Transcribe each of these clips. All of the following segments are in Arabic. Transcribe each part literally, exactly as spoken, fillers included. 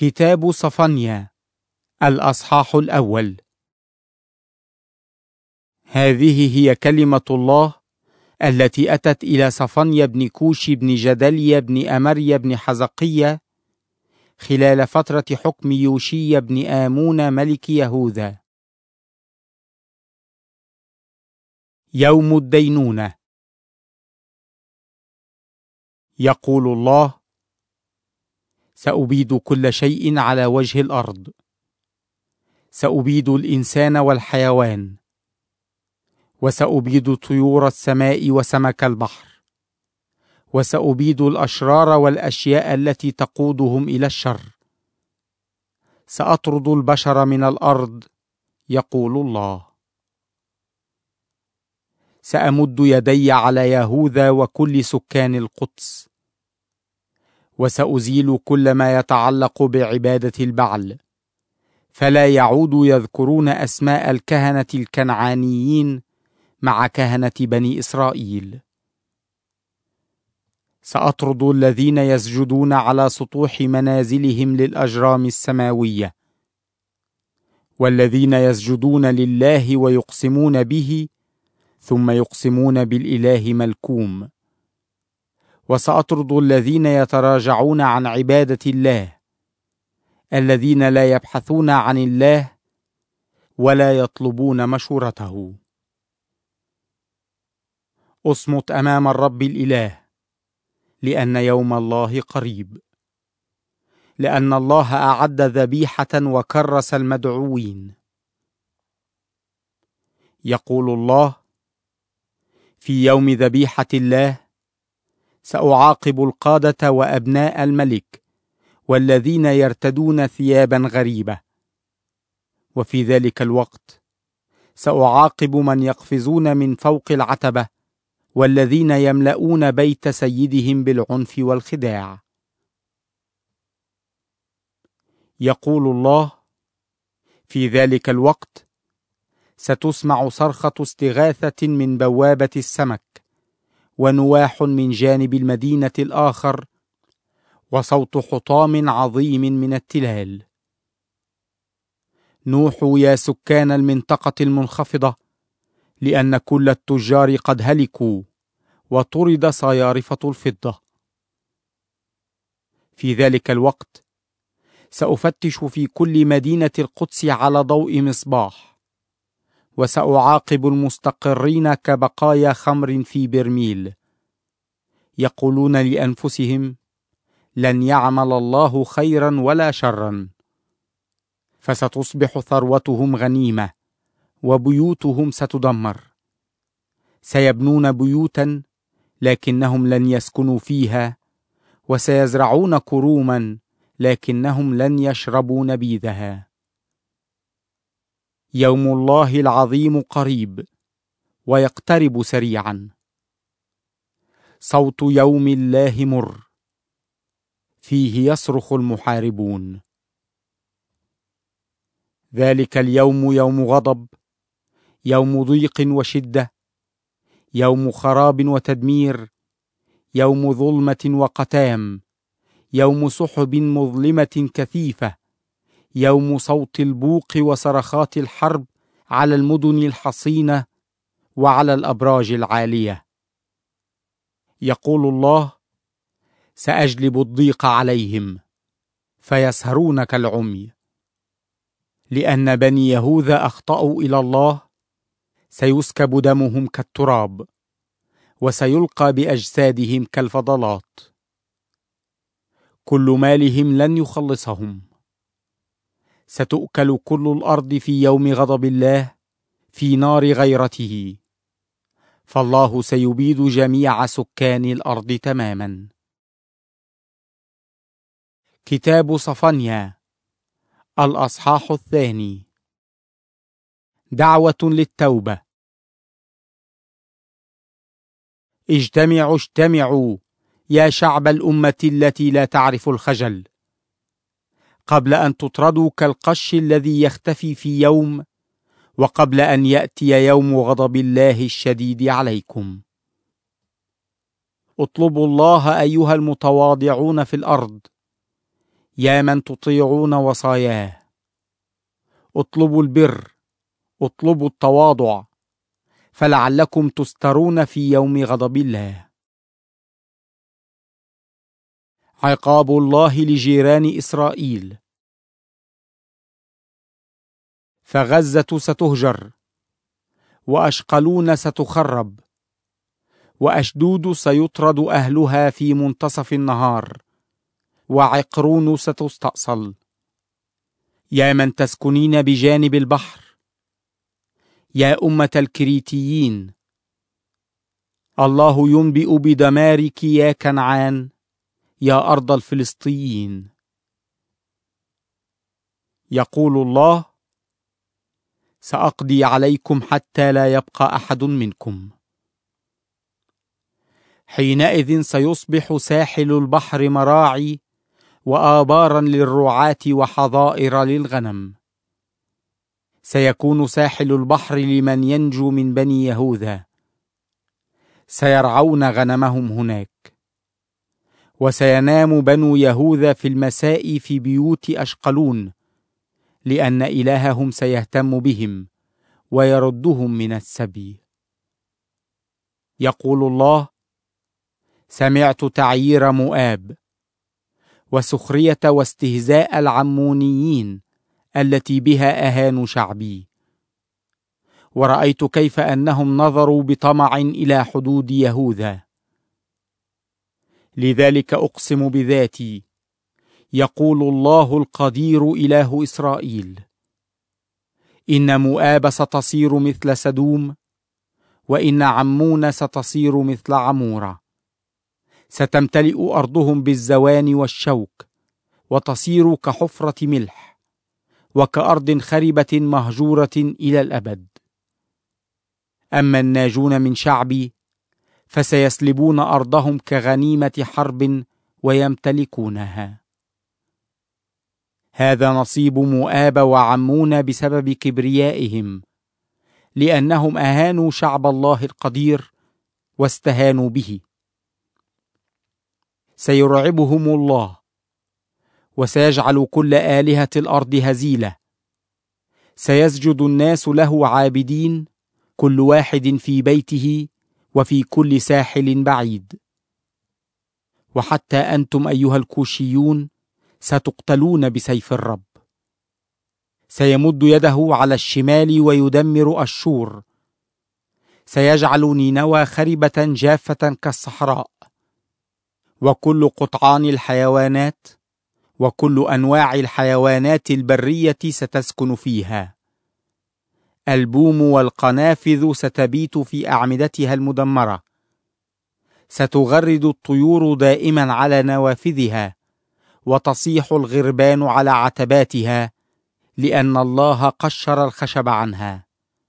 كتاب صفنيا الأصحاح الأول. هذه هي كلمة الله التي أتت إلى صفنيا بن كوشي بن جدليا بن أمريا بن حزقية خلال فترة حكم يوشيا بن آمون ملك يهوذا. يوم الدينونة. يقول الله: سأبيد كل شيء على وجه الأرض، سأبيد الإنسان والحيوان، وسأبيد طيور السماء وسمك البحر، وسأبيد الأشرار والأشياء التي تقودهم إلى الشر. سأطرد البشر من الأرض، يقول الله. سأمد يدي على يهوذا وكل سكان القدس، وسأزيل كل ما يتعلق بعبادة البعل، فلا يعود يذكرون أسماء الكهنة الكنعانيين مع كهنة بني إسرائيل. سأطرد الذين يسجدون على سطوح منازلهم للأجرام السماوية، والذين يسجدون لله ويقسمون به ثم يقسمون بالإله ملكوم. وسأطرد الذين يتراجعون عن عبادة الله، الذين لا يبحثون عن الله ولا يطلبون مشورته. اصمت أمام الرب الإله، لأن يوم الله قريب، لأن الله أعد ذبيحة وكرس المدعوين. يقول الله: في يوم ذبيحة الله سأعاقب القادة وأبناء الملك والذين يرتدون ثيابا غريبة، وفي ذلك الوقت سأعاقب من يقفزون من فوق العتبة والذين يملؤون بيت سيدهم بالعنف والخداع. يقول الله: في ذلك الوقت ستسمع صرخة استغاثة من بوابة السمك، ونواح من جانب المدينة الآخر، وصوت حطام عظيم من التلال. نوحوا يا سكان المنطقة المنخفضة، لأن كل التجار قد هلكوا، وطرد صيارفة الفضة. في ذلك الوقت سأفتش في كل مدينة القدس على ضوء مصباح، وسأعاقب المستقرين كبقايا خمر في برميل، يقولون لأنفسهم: لن يعمل الله خيرا ولا شرا. فستصبح ثروتهم غنيمة، وبيوتهم ستدمر. سيبنون بيوتا لكنهم لن يسكنوا فيها، وسيزرعون كروما لكنهم لن يشربوا نبيذها. يوم الله العظيم قريب، ويقترب سريعا. صوت يوم الله مر، فيه يصرخ المحاربون. ذلك اليوم يوم غضب، يوم ضيق وشدة، يوم خراب وتدمير، يوم ظلمة وقتام، يوم سحب مظلمة كثيفة، يوم صوت البوق وصرخات الحرب على المدن الحصينة وعلى الأبراج العالية. يقول الله: سأجلب الضيق عليهم، فيسهرون كالعمي. لأن بني يهوذا أخطأوا إلى الله، سيسكب دمهم كالتراب، وسيلقى بأجسادهم كالفضلات. كل مالهم لن يخلصهم. ستؤكل كل الأرض في يوم غضب الله في نار غيرته، فالله سيبيد جميع سكان الأرض تماما. كتاب صفنيا الأصحاح الثاني. دعوة للتوبة. اجتمعوا اجتمعوا يا شعب الأمة التي لا تعرف الخجل، قبل أن تطردوا كالقش الذي يختفي في يوم، وقبل أن يأتي يوم غضب الله الشديد عليكم. اطلبوا الله أيها المتواضعون في الأرض، يا من تطيعون وصاياه، اطلبوا البر، اطلبوا التواضع، فلعلكم تسترون في يوم غضب الله. عقاب الله لجيران إسرائيل. فغزة ستهجر، وأشقلون ستخرب، وأشدود سيطرد أهلها في منتصف النهار، وعقرون ستستأصل. يا من تسكنين بجانب البحر، يا أمة الكريتيين، الله ينبئ بدمارك يا كنعان، يا أرض الفلسطيين. يقول الله: سأقضي عليكم حتى لا يبقى أحد منكم. حينئذ سيصبح ساحل البحر مراعي، وآبارا للرعاة وحظائر للغنم. سيكون ساحل البحر لمن ينجو من بني يهوذا، سيرعون غنمهم هناك. وسينام بنو يهوذا في المساء في بيوت أشقلون، لأن إلههم سيهتم بهم ويردهم من السبي. يقول الله: سمعت تعيير مؤاب، وسخرية واستهزاء العمونيين التي بها أهانوا شعبي، ورأيت كيف أنهم نظروا بطمع إلى حدود يهوذا. لذلك أقسم بذاتي، يقول الله القدير إله إسرائيل: إن مؤاب ستصير مثل سدوم، وإن عمون ستصير مثل عمورة. ستمتلئ أرضهم بالزوان والشوك، وتصير كحفرة ملح، وكأرض خربة مهجورة إلى الأبد. أما الناجون من شعبي فسيسلبون أرضهم كغنيمة حرب ويمتلكونها. هذا نصيب مؤاب وعمون بسبب كبريائهم، لأنهم أهانوا شعب الله القدير واستهانوا به. سيرعبهم الله، وسيجعل كل آلهة الأرض هزيلة. سيسجد الناس له عابدين، كل واحد في بيته وفي كل ساحل بعيد. وحتى أنتم أيها الكوشيون ستقتلون بسيف الرب. سيمد يده على الشمال ويدمر أشور. سيجعل نينوى خربة جافة كالصحراء، وكل قطعان الحيوانات وكل أنواع الحيوانات البرية ستسكن فيها. البوم والقنافذ ستبيت في أعمدتها المدمرة. ستغرد الطيور دائما على نوافذها، وتصيح الغربان على عتباتها، لأن الله قشر الخشب عنها.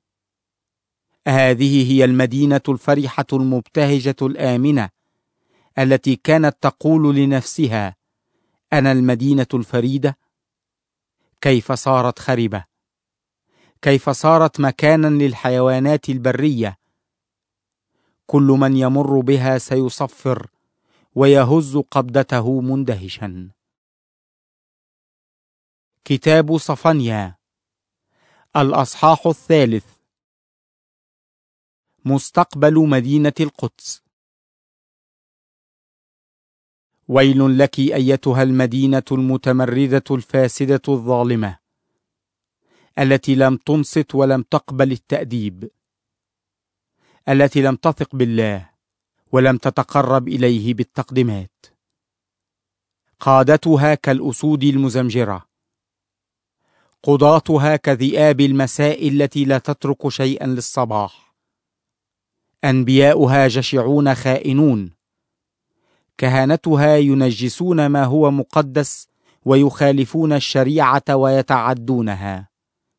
هذه هي المدينة الفرحة المبتهجة الآمنة، التي كانت تقول لنفسها: أنا المدينة الفريدة. كيف صارت خربة! كيف صارت مكانا للحيوانات البرية! كل من يمر بها سيصفر ويهز قبضته مندهشا. كتاب صفنيا، الأصحاح الثالث. مستقبل مدينة القدس. ويل لك أيتها المدينة المتمردة الفاسدة الظالمة، التي لم تنصت ولم تقبل التأديب، التي لم تثق بالله ولم تتقرب إليه بالتقدمات. قادتها كالأسود المزمجرة، قضاتها كذئاب المساء التي لا تترك شيئا للصباح. أنبياؤها جشعون خائنون، كهنتها ينجسون ما هو مقدس ويخالفون الشريعة ويتعدونها.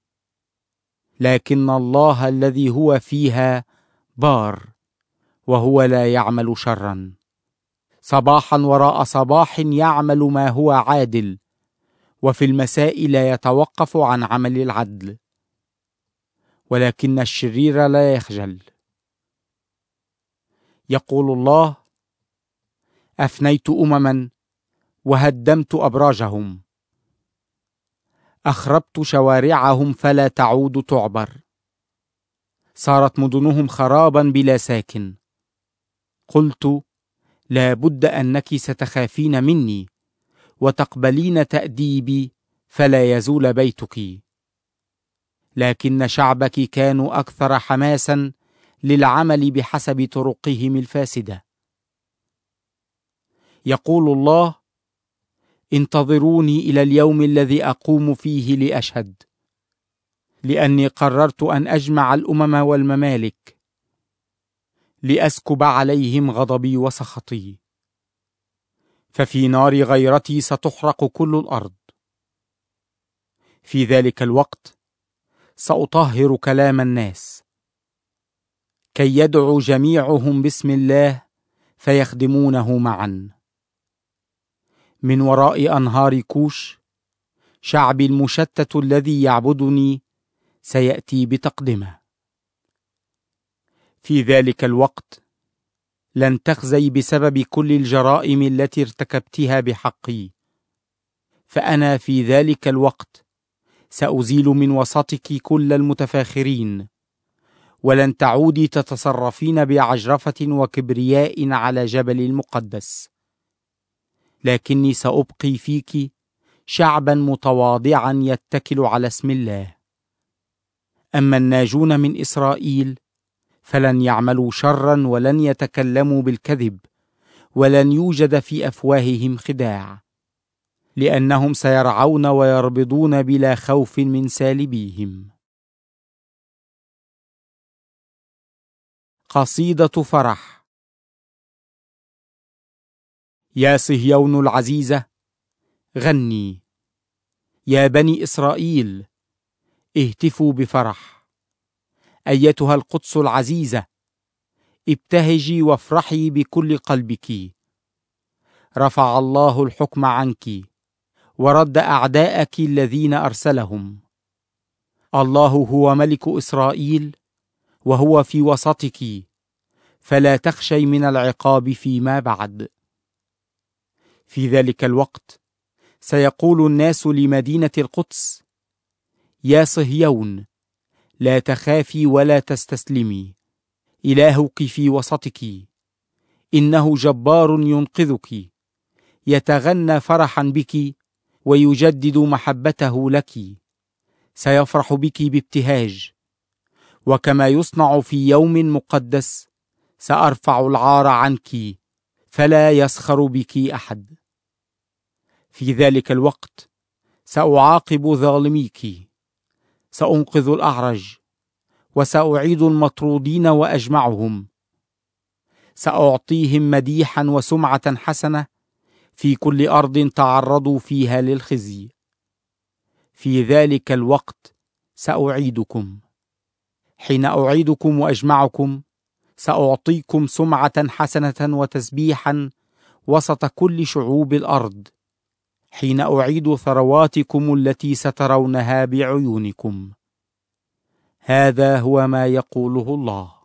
لكن الله الذي هو فيها بار، وهو لا يعمل شرا. صباحا وراء صباح يعمل ما هو عادل، وفي المساء لا يتوقف عن عمل العدل. ولكن الشرير لا يخجل. يقول الله: أفنيت أمما وهدمت أبراجهم، أخربت شوارعهم فلا تعود تعبر، صارت مدنهم خرابا بلا ساكن. قلت: لا بد أنك ستخافين مني وتقبلين تأديبي فلا يزول بيتك. لكن شعبك كانوا أكثر حماسا للعمل بحسب طرقهم الفاسدة. يقول الله: انتظروني إلى اليوم الذي أقوم فيه لأشهد، لأني قررت أن أجمع الأمم والممالك لأسكب عليهم غضبي وسخطي، ففي نار غيرتي ستحرق كل الأرض. في ذلك الوقت سأطهر كلام الناس كي يدعو جميعهم باسم الله فيخدمونه معا. من وراء أنهار كوش شعبي المشتت الذي يعبدني سيأتي بتقدمه. في ذلك الوقت لن تخزي بسبب كل الجرائم التي ارتكبتها بحقي، فأنا في ذلك الوقت سأزيل من وسطك كل المتفاخرين، ولن تعودي تتصرفين بعجرفة وكبرياء على جبل المقدس، لكني سأبقي فيك شعبا متواضعا يتكل على اسم الله. أما الناجون من إسرائيل فلن يعملوا شرا ولن يتكلموا بالكذب ولن يوجد في أفواههم خداع، لأنهم سيرعون ويربضون بلا خوف من سالبيهم. قصيدة فرح. يا صهيون العزيزة غني، يا بني إسرائيل اهتفوا بفرح. أيتها القدس العزيزة ابتهجي وافرحي بكل قلبك. رفع الله الحكم عنك ورد أعداءك الذين أرسلهم. الله هو ملك إسرائيل وهو في وسطك، فلا تخشي من العقاب فيما بعد. في ذلك الوقت سيقول الناس لمدينة القدس: يا صهيون لا تخافي ولا تستسلمي، إلهك في وسطك، إنه جبار ينقذك، يتغنى فرحا بك ويجدد محبته لك، سيفرح بك بابتهاج، وكما يصنع في يوم مقدس سأرفع العار عنك فلا يسخر بك أحد. في ذلك الوقت سأعاقب ظالميك، سأنقذ الأعرج وسأعيد المطرودين وأجمعهم، سأعطيهم مديحا وسمعة حسنة في كل أرض تعرضوا فيها للخزي. في ذلك الوقت سأعيدكم، حين أعيدكم وأجمعكم سأعطيكم سمعة حسنة وتسبيحا وسط كل شعوب الأرض، حين أعيد ثرواتكم التي سترونها بعيونكم. هذا هو ما يقوله الله.